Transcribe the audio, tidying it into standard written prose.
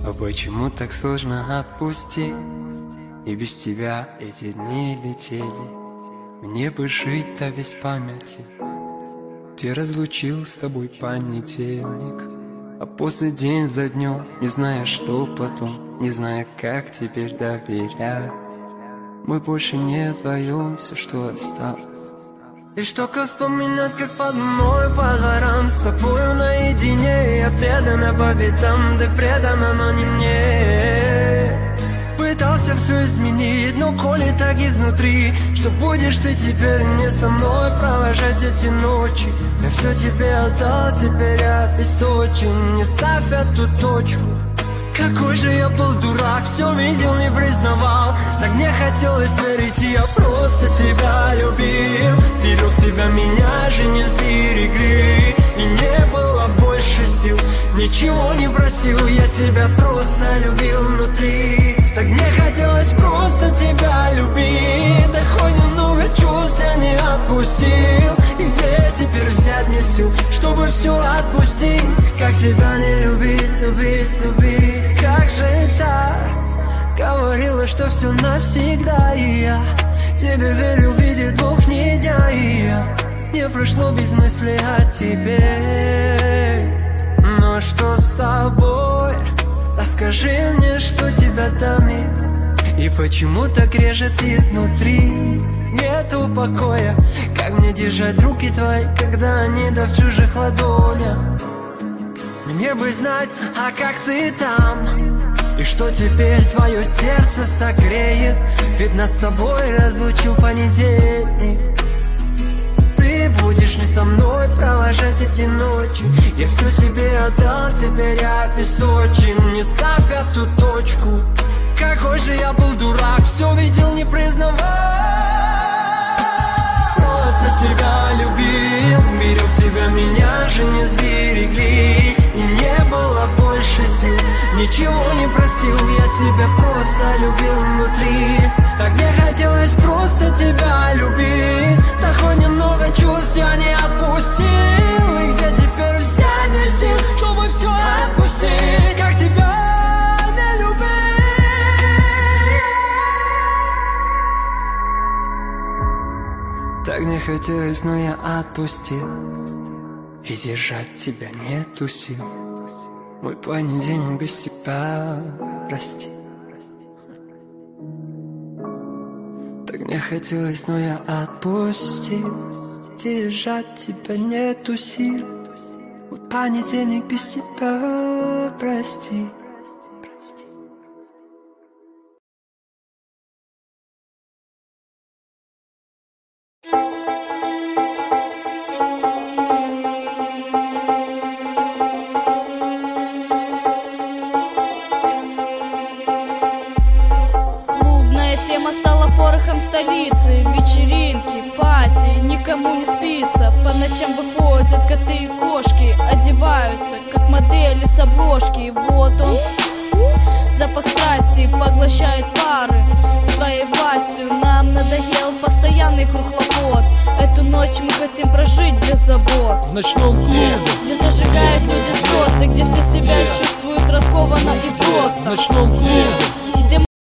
А почему так сложно отпустить? И без тебя эти дни летели. Мне бы жить-то без памяти. Ты разлучил с тобой понедельник, а после день за днем, не зная, что потом, не зная, как теперь доверять. Мы больше не вдвоем, все, что осталось. Лишь только вспоминать, как под мной по дворам с тобою наедине. Я предана по пятам, ты предана, но не мне. Пытался все изменить, но коли так изнутри, что будешь ты теперь не со мной провожать эти ночи. Я все тебе отдал, теперь обесточен. Не ставь эту точку. Какой же я был дурак, все видел, не признавал. Так мне хотелось верить, и я просто тебя любил. Берег тебя, меня же не сберегли. И не было больше сил, ничего не просил. Я тебя просто любил внутри. Так мне хотелось просто тебя любить. Да хоть немного чувств я не отпустил. И где теперь взять мне сил, чтобы все отпустить? Как тебя не любить, любить, любить? Как же так? Говорила, что все навсегда. И я тебе верил, видит Бог не дня. И я не прошло без мысли о тебе. Но что с тобой? Расскажи мне, что тебя томит. И почему так режет изнутри? Нету покоя. Как мне держать руки твои, когда они да в чужих ладонях? Мне бы знать, а как ты там? И что теперь твое сердце согреет? Ведь нас с тобой разлучил понедельник. Ты будешь не со мной провожать эти ночи. Я все тебе отдал, теперь я обесточен. Не ставь эту точку. Какой же я был дурак, все видел, не признавал. Просто тебя любил, берег тебя, меня же не сберегли. И не было больше сил, ничего не просил. Я тебя просто любил внутри. Так мне хотелось просто тебя любить. Да хоть немного чувств я не отпустил. И где теперь взять мне сил, чтобы все отпустить? Как тебя не любить? Так мне хотелось, но я отпустил. Ведь держать тебя нету сил. Мой понедельник без тебя, прости. Так мне хотелось, но я отпустил. Держать тебя нету сил. Мой понедельник без тебя, прости. Столицы, вечеринки, пати, никому не спится. По ночам выходят коты и кошки, одеваются, как модели с обложки. И вот он, запах страсти, поглощает пары своей властью. Нам надоел постоянный круг хлопот. Эту ночь мы хотим прожить без забот. В ночном клубе, где зажигают люди звезды, где все себя чувствуют раскованно и просто. В ночном клубе,